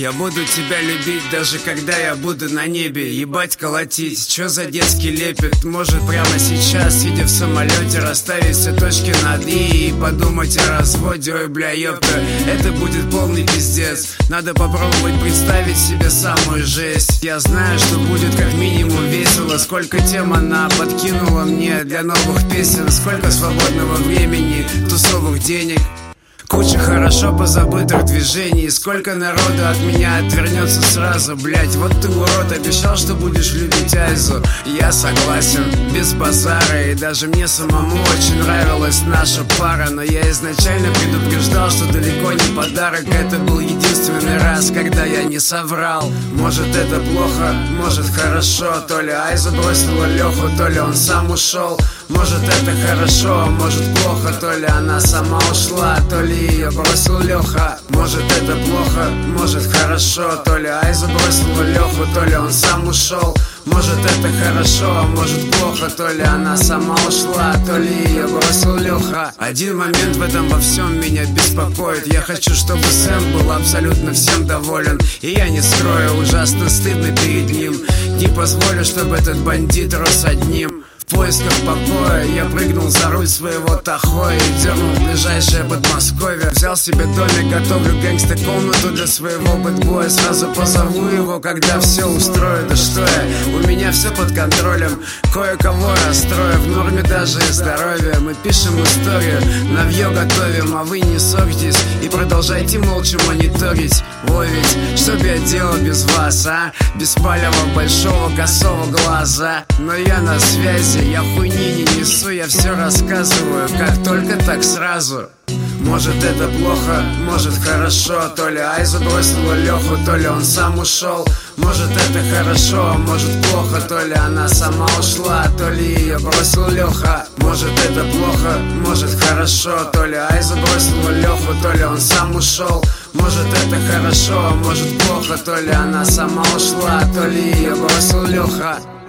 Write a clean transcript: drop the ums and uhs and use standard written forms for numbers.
Я буду тебя любить, даже когда я буду на небе. Ебать колотить, чё за детский лепет? Может прямо сейчас, сидя в самолете, расставить все точки над «и» и подумать о разводе. Ой, бля, ёпта, это будет полный пиздец. Надо попробовать представить себе самую жесть. Я знаю, что будет как минимум весело. Сколько тем она подкинула мне для новых песен. Сколько свободного времени, тусовых денег, куча хорошо позабытых движений. Сколько народу от меня отвернется сразу. Блять, вот ты урод, обещал, что будешь любить Айзу. Я согласен, без базара. И даже мне самому очень нравилась наша пара. Но я изначально предупреждал, что далеко не подарок. Это был единственный раз, когда я не соврал. Может это плохо, может хорошо. То ли Айза бросила Леху, то ли он сам ушел. Может это хорошо, может плохо. То ли она сама ушла, то ли ее бросил Леха. Может это плохо, может хорошо. То ли Айза бросила Леху, то ли он сам ушел. Может это хорошо, может плохо. То ли она сама ушла, то ли ее бросил Леха. Один момент в этом во всем меня беспокоит. Я хочу, чтобы Сэм был абсолютно всем доволен. И я не скрою, ужасно стыдно перед ним. Не позволю, чтобы этот бандит рос одним. В поисках покоя я прыгнул за руль своего Тахо и дернул в ближайшее Подмосковье. Взял себе домик, готовлю гангста-комнату для своего бэтбоя. Сразу позову его, когда все устрою. Да что я, у меня все под контролем. Кое-кого расстрою, в норме даже и здоровье. Мы пишем историю, навье готовим, а вы не ссорьтесь и продолжайте молча мониторить. Ой, ведь что б я делал без вас, а? Без палева большого косого глаза. Но я на связи, я хуйни не несу, я все рассказываю, как только так сразу. Может это плохо, может хорошо. То ли Айза бросила Леху, то ли он сам ушел. Может это хорошо, может плохо. То ли она сама ушла, то ли ее бросил Леха. Может это плохо, может хорошо. То ли Айза бросила Леху, то ли он сам ушел. Может это хорошо, может плохо. То ли она сама ушла, то ли ее бросил Леха.